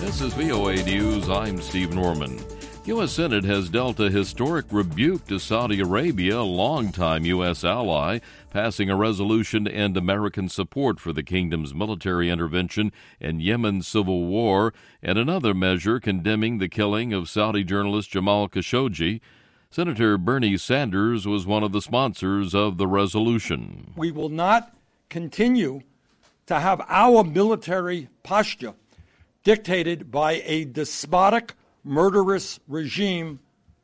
This is VOA News. I'm Steve Norman. U.S. Senate has dealt a historic rebuke to Saudi Arabia, a longtime U.S. ally, passing a resolution to end American support for the kingdom's military intervention in Yemen's civil war, and another measure condemning the killing of Saudi journalist Jamal Khashoggi. Senator Bernie Sanders was one of the sponsors of the resolution. We will not continue to have our military posture dictated by a despotic, murderous regime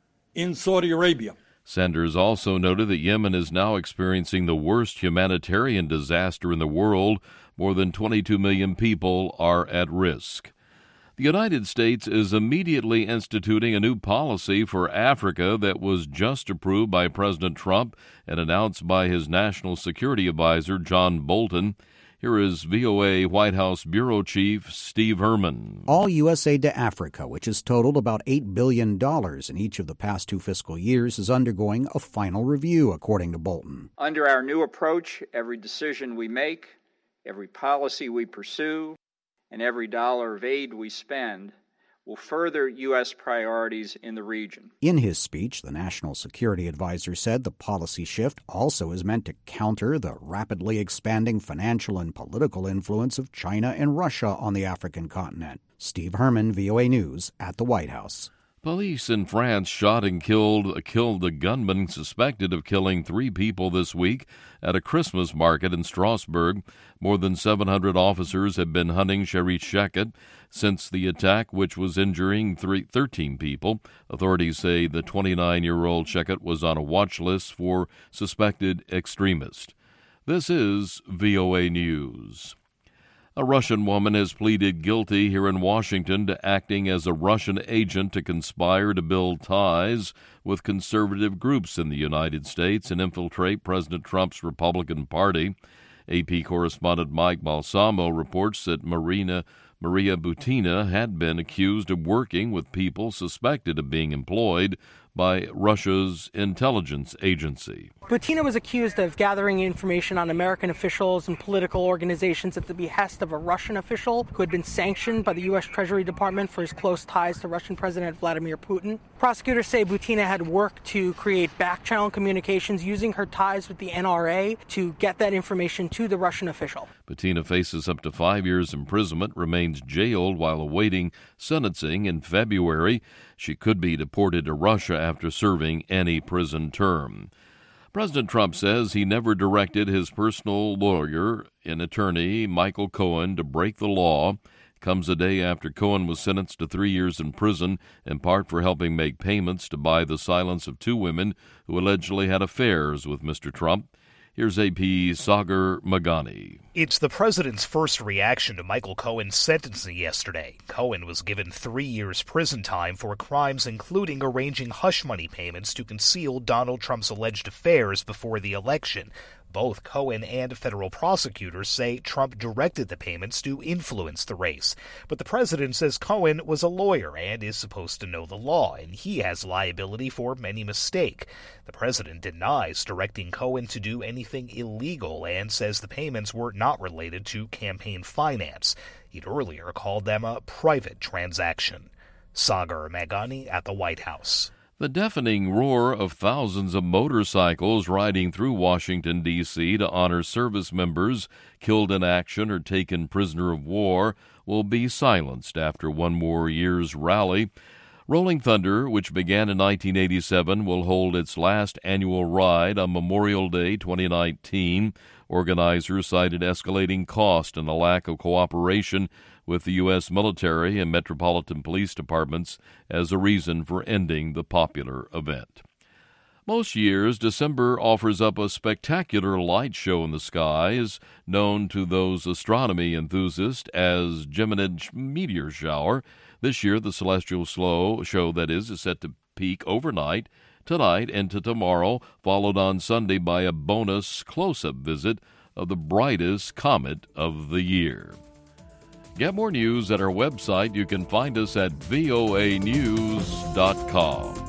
in Saudi Arabia. Sanders also noted that Yemen is now experiencing the worst humanitarian disaster in the world. More than 22 million people are at risk. The United States is immediately instituting a new policy for Africa that was just approved by President Trump and announced by his national security advisor, John Bolton. Here is VOA White House Bureau Chief Steve Herman. All U.S. aid to Africa, which has totaled about $8 billion in each of the past 2 fiscal years, is undergoing a final review, according to Bolton. Under our new approach, every decision we make, every policy we pursue, and every dollar of aid we spend will further U.S. priorities in the region. In his speech, the National Security Advisor said the policy shift also is meant to counter the rapidly expanding financial and political influence of China and Russia on the African continent. Steve Herman, VOA News, at the White House. Police in France shot and killed a gunman suspected of killing 3 people this week at a Christmas market in Strasbourg. More than 700 officers have been hunting Sherry Sheket since the attack, which was injuring 13 people. Authorities say the 29-year-old Sheket was on a watch list for suspected extremists. This is VOA News. A Russian woman has pleaded guilty here in Washington to acting as a Russian agent to conspire to build ties with conservative groups in the United States and infiltrate President Trump's Republican Party. AP correspondent Mike Balsamo reports that Maria Butina had been accused of working with people suspected of being employed by Russia's intelligence agency. Butina was accused of gathering information on American officials and political organizations at the behest of a Russian official who had been sanctioned by the U.S. Treasury Department for his close ties to Russian President Vladimir Putin. Prosecutors say Butina had worked to create back-channel communications using her ties with the NRA to get that information to the Russian official. Butina faces up to 5 years imprisonment, remains jailed while awaiting sentencing in February. She could be deported to Russia after serving any prison term. President Trump says he never directed his personal lawyer and attorney, Michael Cohen, to break the law. It comes a day after Cohen was sentenced to 3 years in prison, in part for helping make payments to buy the silence of 2 women who allegedly had affairs with Mr. Trump. Here's AP Sagar Magani. It's the president's first reaction to Michael Cohen's sentencing yesterday. Cohen was given 3 years prison time for crimes including arranging hush money payments to conceal Donald Trump's alleged affairs before the election. Both Cohen and federal prosecutors say Trump directed the payments to influence the race. But the president says Cohen was a lawyer and is supposed to know the law, and he has liability for any mistake. The president denies directing Cohen to do anything illegal and says the payments were not related to campaign finance. He'd earlier called them a private transaction. Sagar Magani at the White House. The deafening roar of thousands of motorcycles riding through Washington, D.C. to honor service members killed in action or taken prisoner of war will be silenced after one more year's rally. Rolling Thunder, which began in 1987, will hold its last annual ride on Memorial Day 2019. Organizers cited escalating cost and a lack of cooperation with the U.S. military and metropolitan police departments as a reason for ending the popular event. Most years, December offers up a spectacular light show in the skies, known to those astronomy enthusiasts as Geminid meteor shower. This year, the celestial show is set to peak overnight, tonight into tomorrow, followed on Sunday by a bonus close-up visit of the brightest comet of the year. Get more news at our website. You can find us at voanews.com.